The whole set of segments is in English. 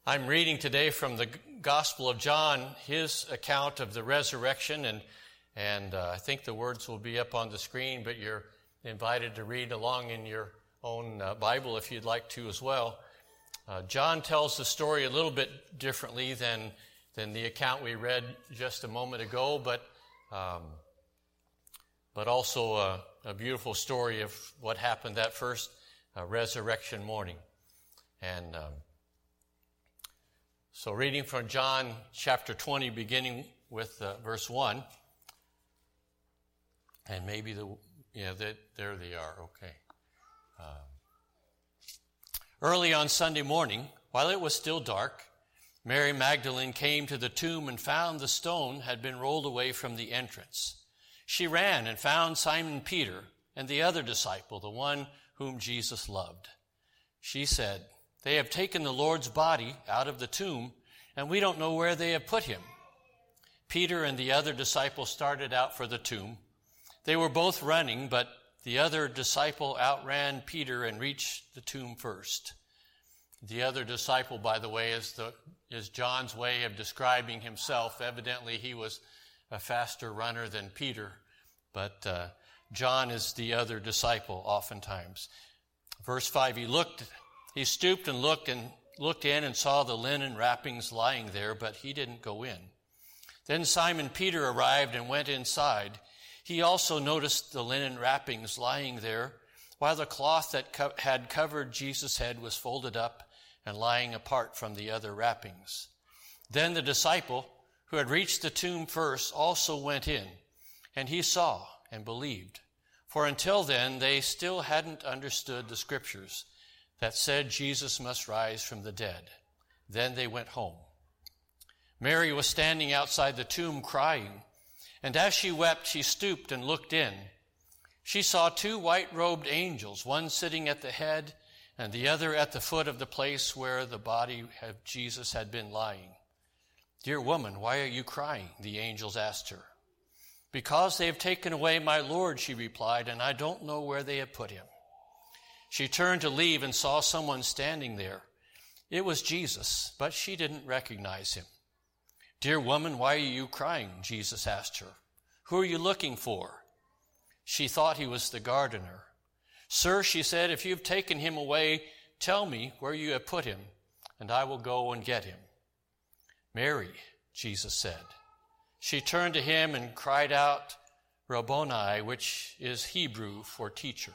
I'm reading today from the Gospel of John, his account of the resurrection, and I think the words will be up on the screen, but you're invited to read along in your own Bible if you'd like to as well. John tells the story a little bit differently than the account we read just a moment ago, but also a beautiful story of what happened that first resurrection morning. And so reading from John chapter 20, beginning with verse 1. And maybe there they are, okay. Early on Sunday morning, while it was still dark, Mary Magdalene came to the tomb and found the stone had been rolled away from the entrance. She ran and found Simon Peter and the other disciple, the one whom Jesus loved. She said, "They have taken the Lord's body out of the tomb, and we don't know where they have put him." Peter and the other disciple started out for the tomb. They were both running, but the other disciple outran Peter and reached the tomb first. The other disciple, by the way, is John's way of describing himself. Evidently, he was a faster runner than Peter, but John is the other disciple oftentimes. Verse 5, he stooped and looked in and saw the linen wrappings lying there, but he didn't go in. Then Simon Peter arrived and went inside. He also noticed the linen wrappings lying there, while the cloth that had covered Jesus' head was folded up and lying apart from the other wrappings. Then the disciple who had reached the tomb first also went in, and he saw and believed. For until then they still hadn't understood the scriptures that said Jesus must rise from the dead. Then they went home. Mary was standing outside the tomb crying, and as she wept, she stooped and looked in. She saw two white-robed angels, one sitting at the head and the other at the foot of the place where the body of Jesus had been lying. "Dear woman, why are you crying?" the angels asked her. "Because they have taken away my Lord," she replied, "and I don't know where they have put him." She turned to leave and saw someone standing there. It was Jesus, but she didn't recognize him. "Dear woman, why are you crying?" Jesus asked her. "Who are you looking for?" She thought he was the gardener. "Sir," she said, "if you have taken him away, tell me where you have put him, and I will go and get him." "Mary," Jesus said. She turned to him and cried out, "Rabboni," which is Hebrew for teacher.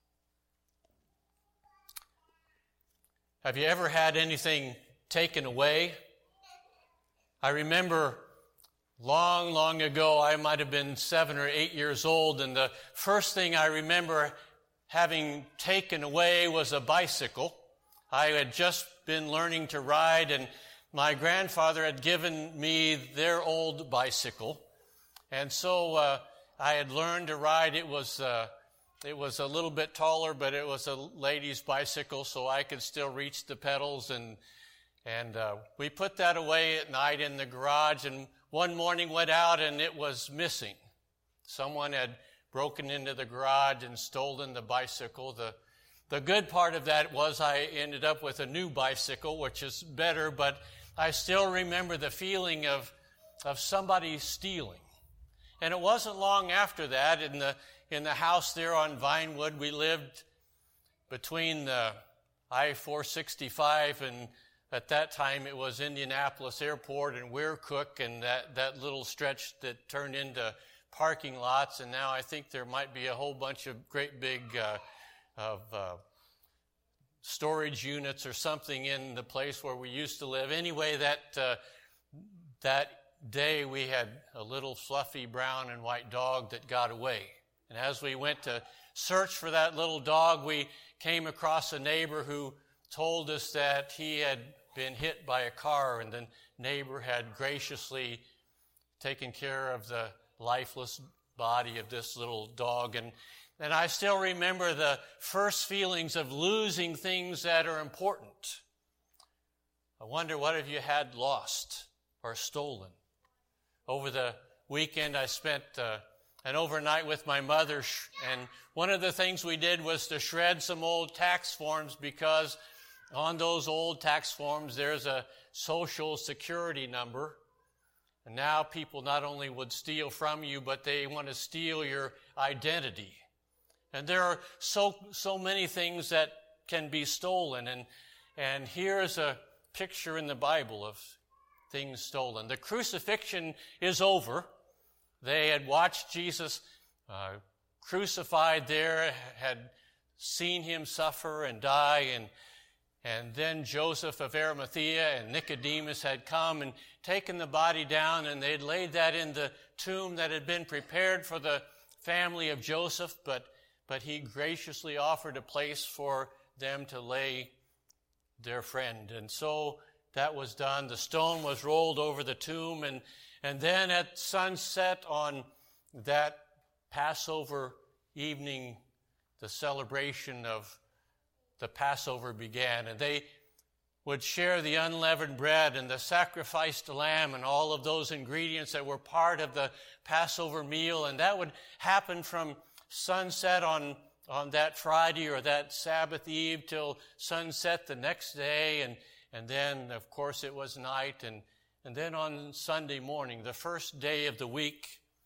Have you ever had anything taken away? I remember long ago, I might have been 7 or 8 years old, and the first thing I remember having taken away was a bicycle. I had just been learning to ride, and my grandfather had given me their old bicycle. And so I had learned to ride. It was a little bit taller, but it was a lady's bicycle, so I could still reach the pedals. And we put that away at night in the garage, and one morning went out and it was missing. Someone had broken into the garage and stolen the bicycle. The good part of that was I ended up with a new bicycle, which is better, but I still remember the feeling of somebody stealing. And it wasn't long after that, in the house there on Vinewood, we lived between the I-465 and at that time it was Indianapolis Airport and Weircook and that little stretch that turned into parking lots. And now I think there might be a whole bunch of great big storage units or something in the place where we used to live. Anyway, that day we had a little fluffy brown and white dog that got away. And as we went to search for that little dog, we came across a neighbor who told us that he had been hit by a car, and the neighbor had graciously taken care of the lifeless body of this little dog. And I still remember the first feelings of losing things that are important. I wonder, what have you had lost or stolen? Over the weekend, I spent an overnight with my mother, and one of the things we did was to shred some old tax forms because On those old tax forms, there's a social security number. And now people not only would steal from you, but they want to steal your identity. And there are so many things that can be stolen. And here's a picture in the Bible of things stolen. The crucifixion is over. They had watched Jesus crucified there, had seen him suffer and die, and then Joseph of Arimathea and Nicodemus had come and taken the body down, and they'd laid that in the tomb that had been prepared for the family of Joseph, but he graciously offered a place for them to lay their friend. And so that was done. The stone was rolled over the tomb, and then at sunset on that Passover evening, the celebration of the Passover began, and they would share the unleavened bread and the sacrificed lamb and all of those ingredients that were part of the Passover meal, and that would happen from sunset on that Friday or that Sabbath eve till sunset the next day, and then, of course, it was night, and then on Sunday morning, the first day of the week,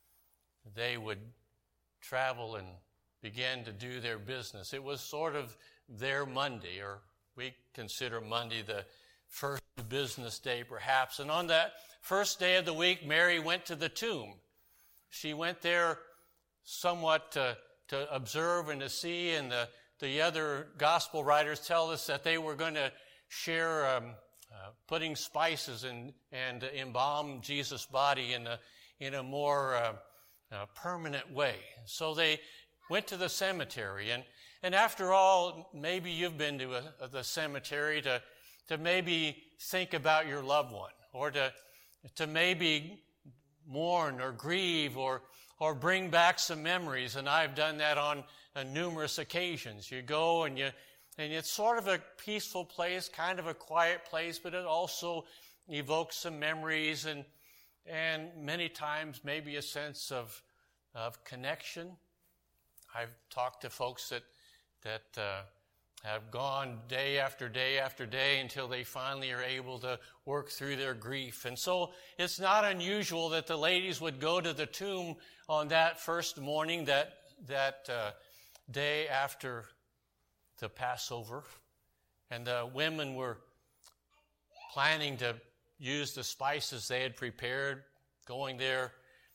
they would travel and begin to do their business. It was sort of their Monday, or we consider Monday the first business day perhaps. And on that first day of the week, Mary went to the tomb. She went there somewhat to observe and to see, and the other gospel writers tell us that they were going to share putting spices and embalm Jesus' body in a more permanent way. So they went to the cemetery, and after all, maybe you've been to the cemetery to maybe think about your loved one, or to maybe mourn or grieve or bring back some memories. And I've done that on numerous occasions. You go and it's sort of a peaceful place, kind of a quiet place, but it also evokes some memories and many times maybe a sense of connection. I've talked to folks that have gone day after day after day until they finally are able to work through their grief. And so it's not unusual that the ladies would go to the tomb on that first morning, that day after the Passover. And the women were planning to use the spices they had prepared. Going there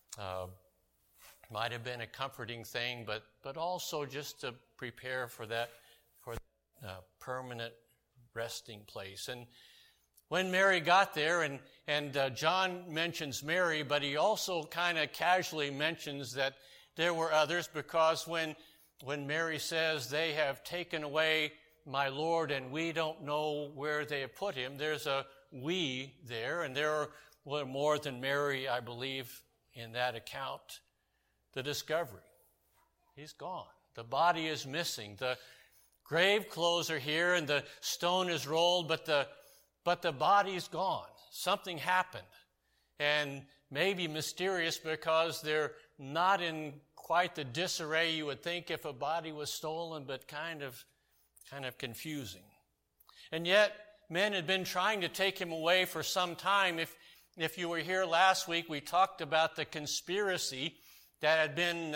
might have been a comforting thing, but also just to prepare for that permanent resting place. And when Mary got there, and John mentions Mary, but he also kind of casually mentions that there were others, because when Mary says, "They have taken away my Lord, and we don't know where they have put him," there's a "we" there, and there were more than Mary, I believe, in that account. The discovery. He's gone. The body is missing. The grave clothes are here and the stone is rolled, but the body's gone. Something happened. And maybe mysterious, because they're not in quite the disarray you would think if a body was stolen, but kind of confusing. And yet, men had been trying to take him away for some time. If you were here last week, we talked about the conspiracy that had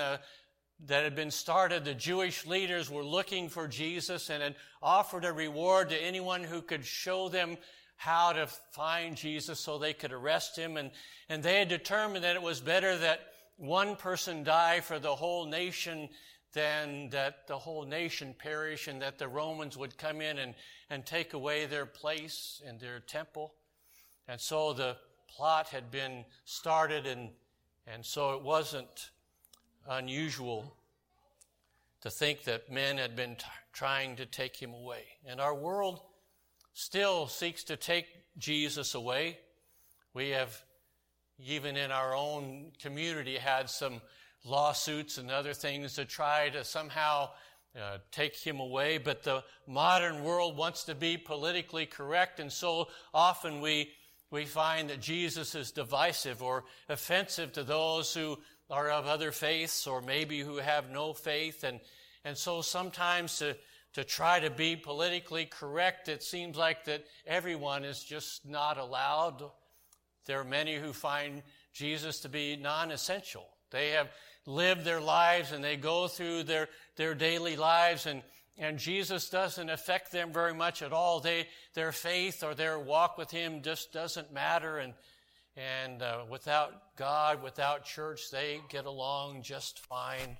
been started. The Jewish leaders were looking for Jesus and had offered a reward to anyone who could show them how to find Jesus so they could arrest him. And they had determined that it was better that one person die for the whole nation than that the whole nation perish, and that the Romans would come in and take away their place in their temple. And so the plot had been started, and so it wasn't unusual to think that men had been trying to take him away. And our world still seeks to take Jesus away. We have, even in our own community, had some lawsuits and other things to try to somehow take him away. But the modern world wants to be politically correct, and so often we find that Jesus is divisive or offensive to those who are of other faiths, or maybe who have no faith. And so sometimes to try to be politically correct. It seems like that everyone is just not allowed. There are many who find Jesus to be non-essential. They have lived their lives and they go through their daily lives, and Jesus doesn't affect them very much at all. Their faith or their walk with Him just doesn't matter, and without God, without church, they get along just fine.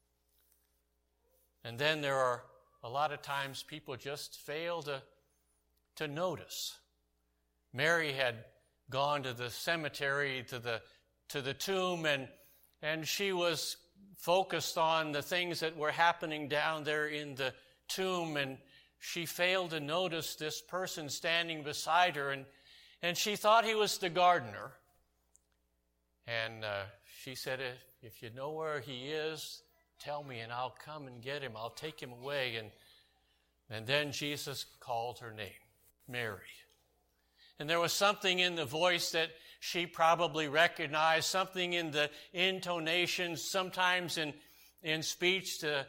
And then there are a lot of times people just fail to notice. Mary had gone to the cemetery, to the tomb, and she was focused on the things that were happening down there in the tomb, and she failed to notice this person standing beside her, and she thought he was the gardener. And she said, if you know where he is, tell me and I'll come and get him. I'll take him away. And then Jesus called her name, Mary. And there was something in the voice that she probably recognized, something in the intonations, sometimes in speech. The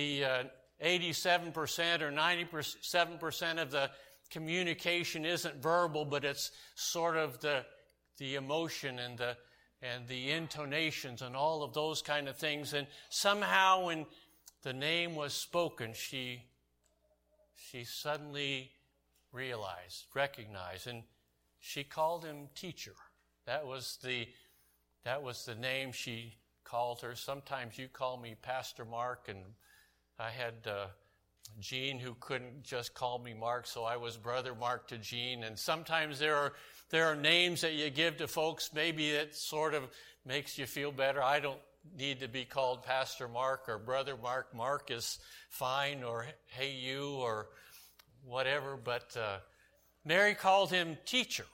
87% or 97% of the communication isn't verbal, but it's sort of the emotion and the intonations and all of those kind of things. And somehow when the name was spoken, she suddenly recognized, and she called him teacher. That was the name she called her. Sometimes you call me Pastor Mark, and I had Gene who couldn't just call me Mark, so I was Brother Mark to Gene. And sometimes there are names that you give to folks. Maybe it sort of makes you feel better. I don't need to be called Pastor Mark or Brother Mark. Mark is fine, or hey you, or whatever. But Mary called him teacher.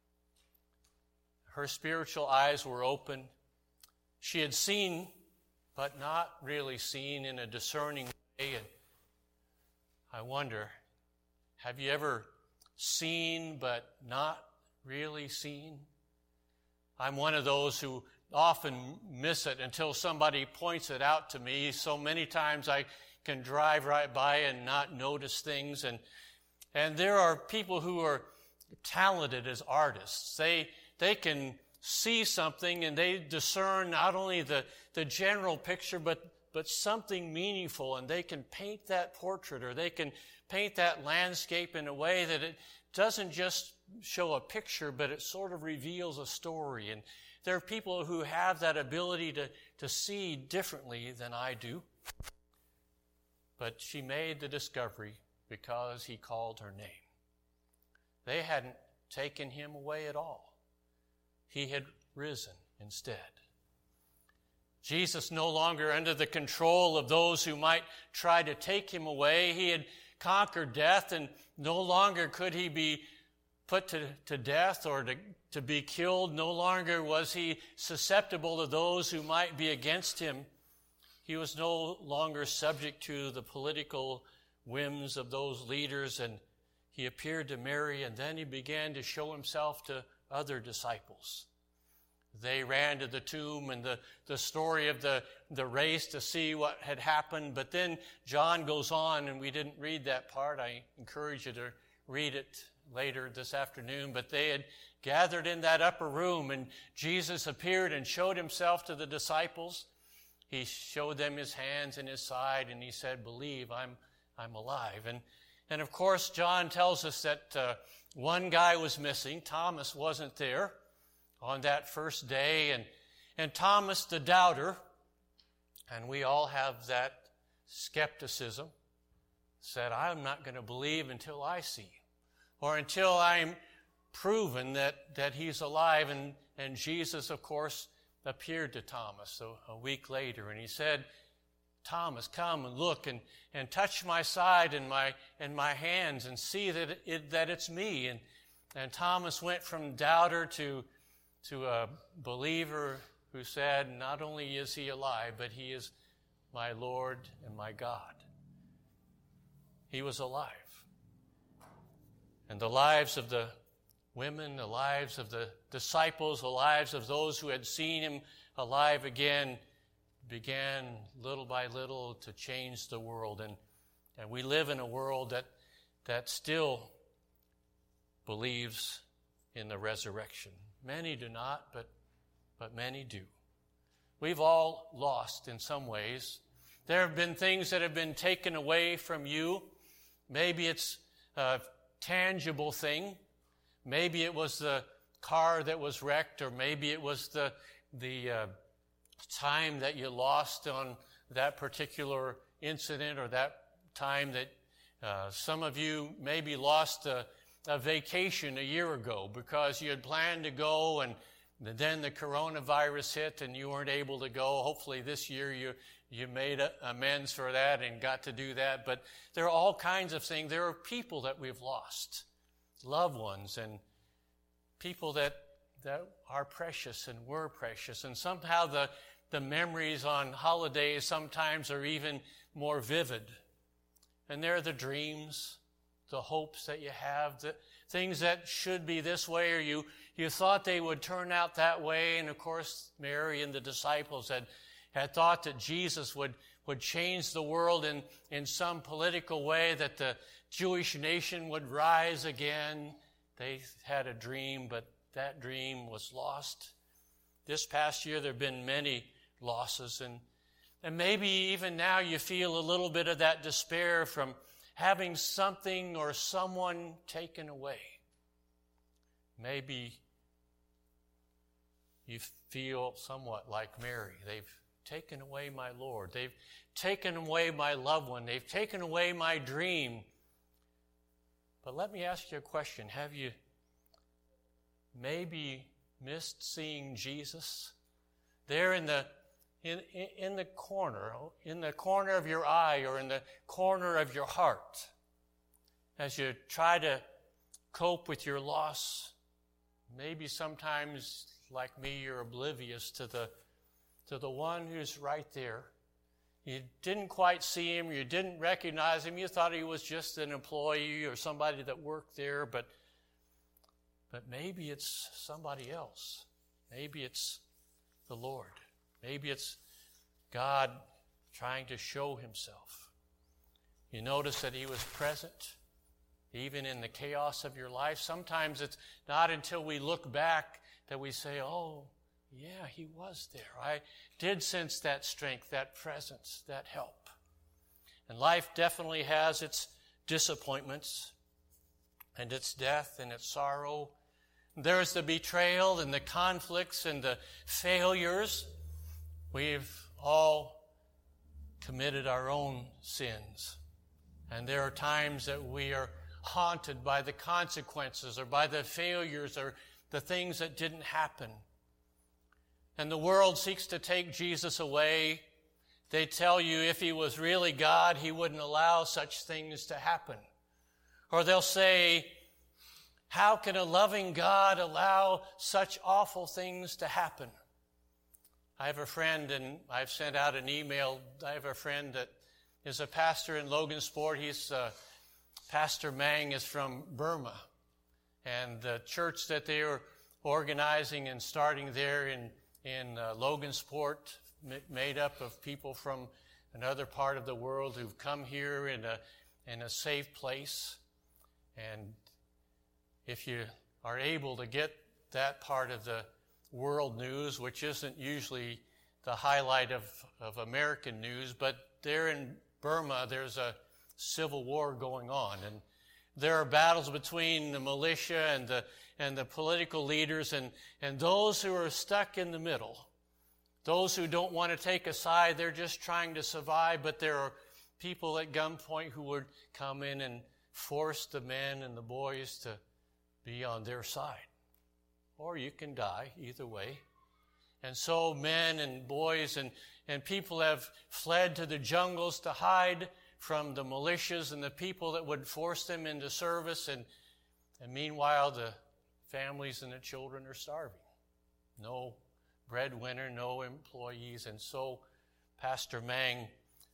Her spiritual eyes were open. She had seen, but not really seen in a discerning way. And I wonder, have you ever seen but not really seen? I'm one of those who often miss it until somebody points it out to me. So many times I can drive right by and not notice things. And there are people who are talented as artists. They can see something and they discern not only the general picture, but something meaningful, and they can paint that portrait or they can paint that landscape in a way that it doesn't just show a picture, but it sort of reveals a story. And there are people who have that ability to see differently than I do. But she made the discovery because he called her name. They hadn't taken him away at all. He had risen instead. Jesus no longer under the control of those who might try to take him away. He had conquered death, and no longer could he be put to death or to be killed. No longer was he susceptible to those who might be against him. He was no longer subject to the political whims of those leaders, and he appeared to Mary, and then he began to show himself to other disciples. They ran to the tomb and the story of the race to see what had happened. But then John goes on, and we didn't read that part. I encourage you to read it later this afternoon. But they had gathered in that upper room, and Jesus appeared and showed himself to the disciples. He showed them his hands and his side, and he said, "Believe, I'm alive." And of course, John tells us that one guy was missing. Thomas wasn't there on that first day, and Thomas the doubter, and we all have that skepticism, said, "I'm not going to believe until I see, or until I'm proven that he's alive." And Jesus, of course, appeared to Thomas a week later, and he said, "Thomas, come and look and touch my side and my hands and see that it's me." And Thomas went from doubter to a believer who said, "Not only is he alive, but he is my Lord and my God." He was alive. And the lives of the women, the lives of the disciples, the lives of those who had seen him alive again began little by little to change the world. And we live in a world that still believes in the resurrection. Many do not, but many do. We've all lost in some ways. There have been things that have been taken away from you. Maybe it's a tangible thing. Maybe it was the car that was wrecked, or maybe it was the time that you lost on that particular incident, or that time that some of you maybe lost a vacation a year ago because you had planned to go and then the coronavirus hit and you weren't able to go. Hopefully this year you made amends for that and got to do that. But there are all kinds of things. There are people that we've lost, loved ones, and people that are precious and were precious. And somehow the memories on holidays sometimes are even more vivid. And there are the dreams, the hopes that you have, the things that should be this way, or you thought they would turn out that way. And of course, Mary and the disciples had thought that Jesus would change the world in some political way, that the Jewish nation would rise again. They had a dream, but that dream was lost. This past year, there have been many losses, and maybe even now you feel a little bit of that despair from having something or someone taken away. Maybe you feel somewhat like Mary. They've taken away my Lord. They've taken away my loved one. They've taken away my dream. But let me ask you a question. Have you maybe missed seeing Jesus there in the corner of your eye, or in the corner of your heart, as you try to cope with your loss? Maybe sometimes, like me, you're oblivious to the one who's right there. You didn't quite see him, you didn't recognize him, you thought he was just an employee or somebody that worked there, but maybe it's somebody else. Maybe it's the Lord. Maybe it's God trying to show himself. You notice that he was present even in the chaos of your life. Sometimes it's not until we look back that we say, oh, yeah, he was there. I did sense that strength, that presence, that help. And life definitely has its disappointments and its death and its sorrow. There's the betrayal and the conflicts and the failures. We've all committed our own sins. And there are times that we are haunted by the consequences or by the failures or the things that didn't happen. And the world seeks to take Jesus away. They tell you if he was really God, he wouldn't allow such things to happen. Or they'll say, how can a loving God allow such awful things to happen? I have a friend, and I've sent out an email. I have a friend that is a pastor in Logansport. Pastor Mang is from Burma. And the church that they are organizing and starting there in Logansport, made up of people from another part of the world who've come here in a safe place. And if you are able to get that part of the world news, which isn't usually the highlight of American news, but there in Burma, there's a civil war going on, and there are battles between the militia and the political leaders and those who are stuck in the middle. Those who don't want to take a side, they're just trying to survive, but there are people at gunpoint who would come in and force the men and the boys to be on their side. Or you can die, either way. And so men and boys and people have fled to the jungles to hide from the militias and the people that would force them into service. And meanwhile, the families and the children are starving. No breadwinner, no employees. And so Pastor Mang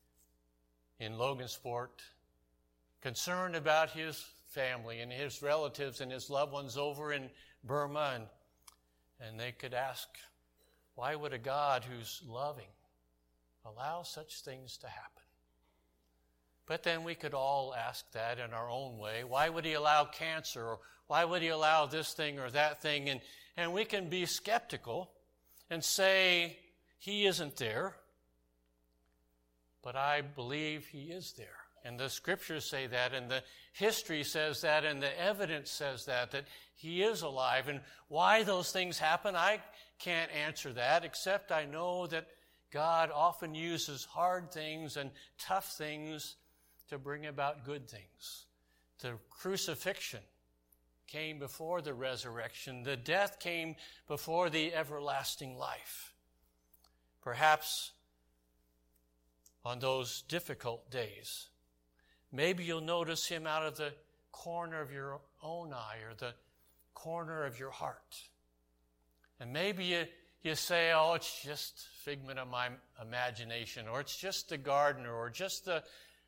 in Logansport, concerned about his family and his relatives and his loved ones over in Burma, and they could ask, why would a God who's loving allow such things to happen? But then we could all ask that in our own way. Why would he allow cancer? Or why would he allow this thing or that thing? And we can be skeptical and say, he isn't there. But I believe he is there. And the scriptures say that, and the history says that, and the evidence says that he is alive. And why those things happen, I can't answer that, except I know that God often uses hard things and tough things to bring about good things. The crucifixion came before the resurrection. The death came before the everlasting life. Perhaps on those difficult days, maybe you'll notice him out of the corner of your own eye or the corner of your heart. And maybe you say, oh, it's just figment of my imagination, or it's just the gardener, or just the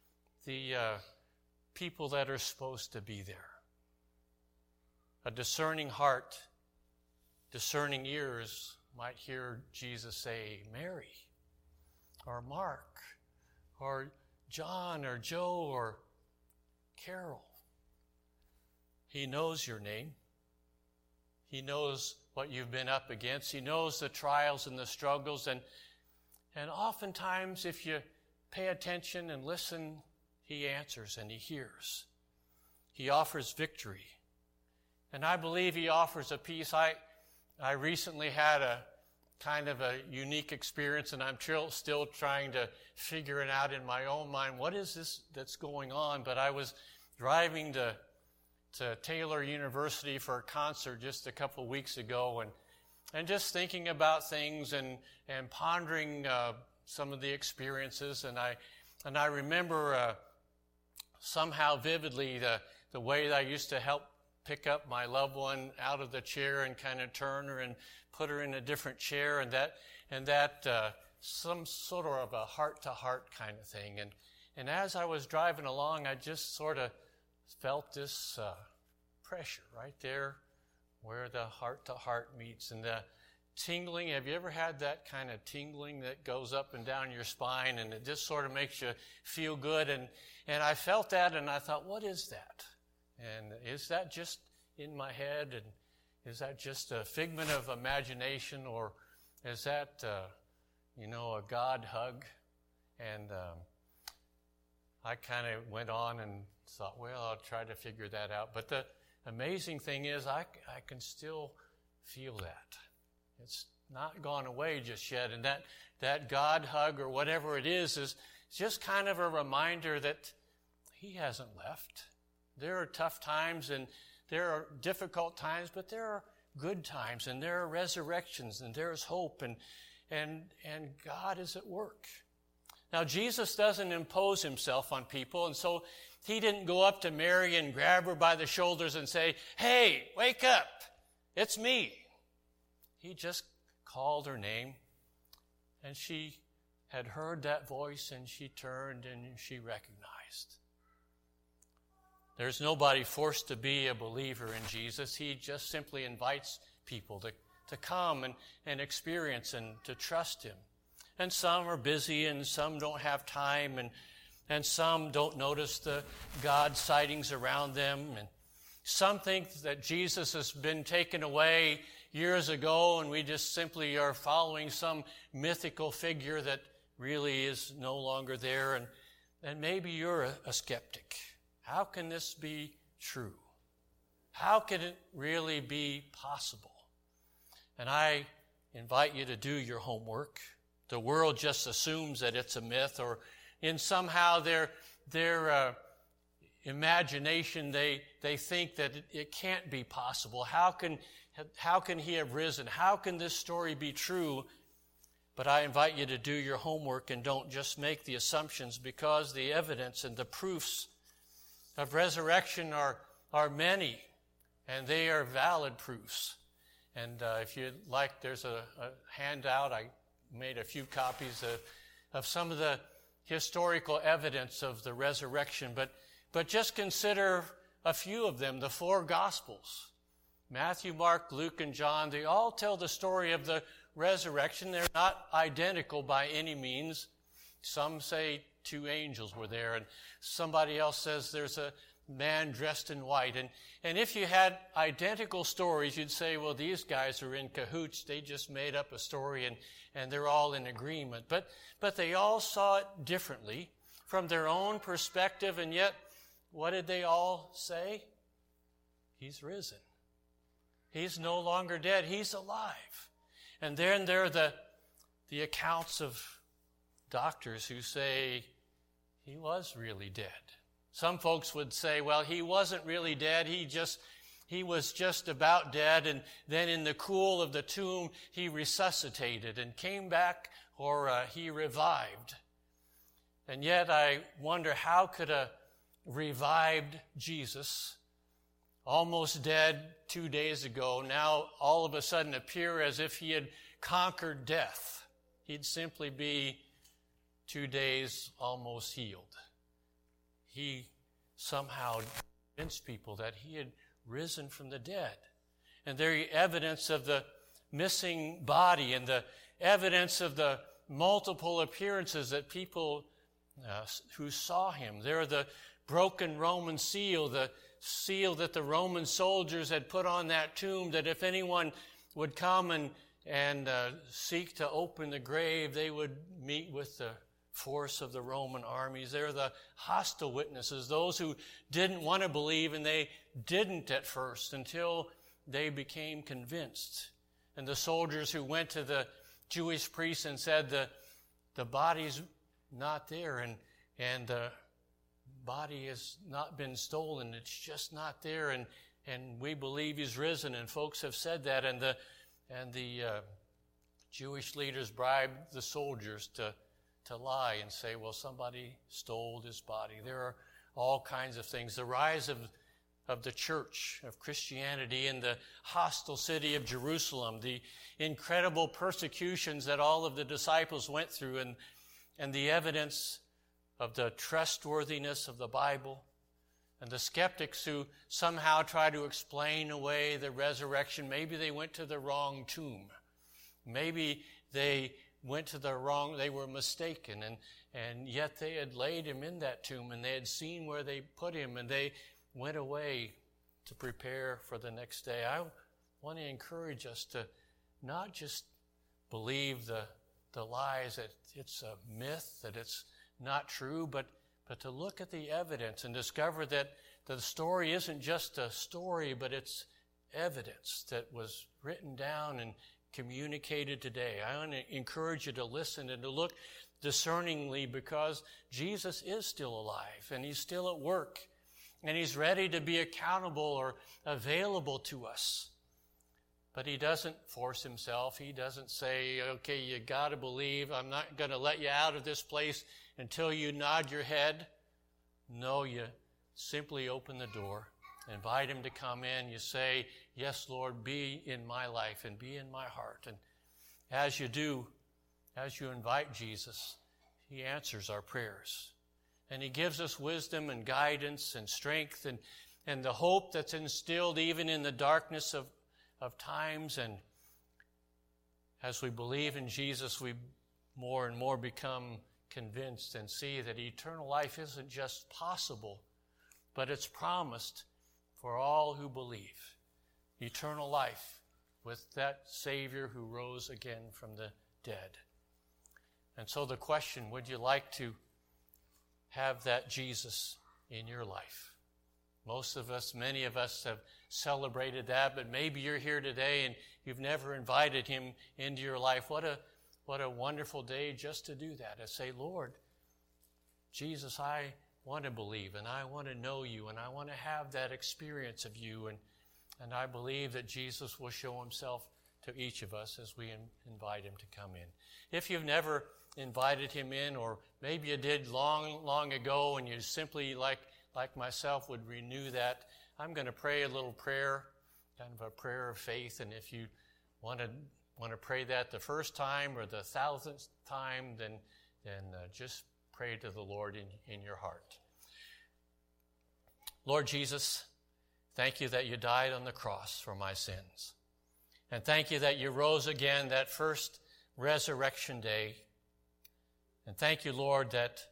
people that are supposed to be there. A discerning heart, discerning ears might hear Jesus say, Mary, or Mark, or John, or Joe, or Carol. He knows your name. He knows what you've been up against. He knows the trials and the struggles. And oftentimes, if you pay attention and listen, he answers and he hears. He offers victory. And I believe he offers a peace. I recently had a kind of a unique experience, and I'm still trying to figure it out in my own mind. What is this that's going on? But I was driving to Taylor University for a concert just a couple of weeks ago, and just thinking about things and pondering some of the experiences. And I remember somehow vividly the way that I used to help pick up my loved one out of the chair and kind of turn her and put her in a different chair, and that some sort of a heart-to-heart kind of thing. And as I was driving along, I just sort of felt this pressure right there where the heart-to-heart meets. And the tingling, have you ever had that kind of tingling that goes up and down your spine, and it just sort of makes you feel good? And I felt that, and I thought, what is that? And is that just in my head? And is that just a figment of imagination? Or is that, a God hug? And I kind of went on and thought, well, I'll try to figure that out. But the amazing thing is I can still feel that. It's not gone away just yet. And that God hug or whatever it is just kind of a reminder that he hasn't left. There are tough times and there are difficult times, but there are good times and there are resurrections and there's hope and God is at work. Now, Jesus doesn't impose himself on people, and so he didn't go up to Mary and grab her by the shoulders and say, hey, wake up, it's me. He just called her name, and she had heard that voice, and she turned and she recognized. There's nobody forced to be a believer in Jesus. He just simply invites people to come and experience and to trust him. And some are busy and some don't have time and some don't notice the God sightings around them. And some think that Jesus has been taken away years ago and we just simply are following some mythical figure that really is no longer there. And maybe you're a skeptic. How can this be true? How can it really be possible? And I invite you to do your homework. The world just assumes that it's a myth, or in somehow their imagination, they think that it can't be possible. How can he have risen? How can this story be true? But I invite you to do your homework and don't just make the assumptions, because the evidence and the proofs of resurrection are many, and they are valid proofs. And if you'd like, there's a handout. I made a few copies of some of the historical evidence of the resurrection, but just consider a few of them. The four Gospels, Matthew, Mark, Luke, and John, they all tell the story of the resurrection. They're not identical by any means. Some say 2 angels were there, and somebody else says there's a man dressed in white. And if you had identical stories, you'd say, well, these guys are in cahoots. They just made up a story, and they're all in agreement. But they all saw it differently from their own perspective, and yet, what did they all say? He's risen. He's no longer dead. He's alive. And then there are the accounts of doctors who say he was really dead. Some folks would say, well, he wasn't really dead. He was just about dead. And then in the cool of the tomb, he resuscitated and came back, or he revived. And yet I wonder, how could a revived Jesus, almost dead 2 days ago, now all of a sudden appear as if he had conquered death? He'd simply be 2 days almost healed. He somehow convinced people that he had risen from the dead. And the evidence of the missing body and the evidence of the multiple appearances that people who saw him. There, the broken Roman seal, the seal that the Roman soldiers had put on that tomb, that if anyone would come and seek to open the grave, they would meet with the force of the Roman armies. They're the hostile witnesses, those who didn't want to believe, and they didn't at first until they became convinced. And the soldiers who went to the Jewish priests and said, the body's not there, and the body has not been stolen. It's just not there, and we believe he's risen. And folks have said that, and the Jewish leaders bribed the soldiers to lie and say, well, somebody stole his body. There are all kinds of things. The rise of the church, of Christianity in the hostile city of Jerusalem, the incredible persecutions that all of the disciples went through, and the evidence of the trustworthiness of the Bible, and the skeptics who somehow try to explain away the resurrection. Maybe they went to the wrong tomb. Maybe they were mistaken, and yet they had laid him in that tomb, and they had seen where they put him, and they went away to prepare for the next day. I want to encourage us to not just believe the lies, that it's a myth, that it's not true, but to look at the evidence and discover that the story isn't just a story, but it's evidence that was written down and communicated today. I want to encourage you to listen and to look discerningly, because Jesus is still alive, and he's still at work, and he's ready to be accountable or available to us. But he doesn't force himself. He doesn't say, okay, you got to believe. I'm not going to let you out of this place until you nod your head. No, you simply open the door, invite him to come in. You say, yes, Lord, be in my life and be in my heart. And as you do, as you invite Jesus, he answers our prayers. And he gives us wisdom and guidance and strength and the hope that's instilled even in the darkness of times. And as we believe in Jesus, we more and more become convinced and see that eternal life isn't just possible, but it's promised for all who believe. Eternal life with that Savior who rose again from the dead. And so the question, would you like to have that Jesus in your life? Many of us have celebrated that, but maybe you're here today and you've never invited him into your life. What a wonderful day just to do that, to say, Lord, Jesus, I want to believe, and I want to know you, and I want to have that experience of you, and I believe that Jesus will show himself to each of us as we invite him to come in. If you've never invited him in, or maybe you did long, long ago, and you simply, like myself, would renew that, I'm going to pray a little prayer, kind of a prayer of faith, and if you want to pray that the first time or the 1,000th time, then just pray to the Lord in your heart. Lord Jesus, thank you that you died on the cross for my sins. And thank you that you rose again that first resurrection day. And thank you, Lord, that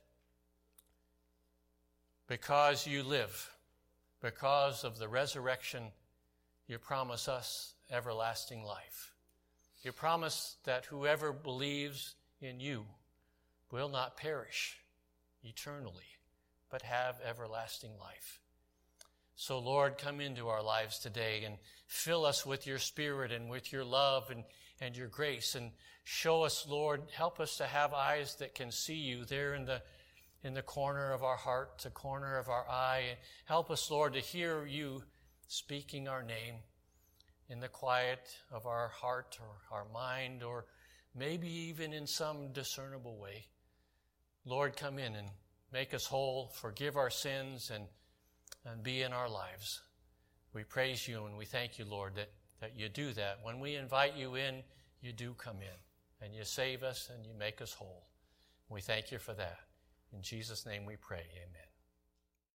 because you live, because of the resurrection, you promise us everlasting life. You promise that whoever believes in you will not perish eternally, but have everlasting life. So, Lord, come into our lives today and fill us with your Spirit and with your love and your grace. And show us, Lord, help us to have eyes that can see you there in the corner of our heart, the corner of our eye. And help us, Lord, to hear you speaking our name in the quiet of our heart or our mind, or maybe even in some discernible way. Lord, come in and make us whole, forgive our sins, and be in our lives. We praise you and we thank you, Lord, that you do that. When we invite you in, you do come in, and you save us and you make us whole. We thank you for that. In Jesus' name we pray, amen.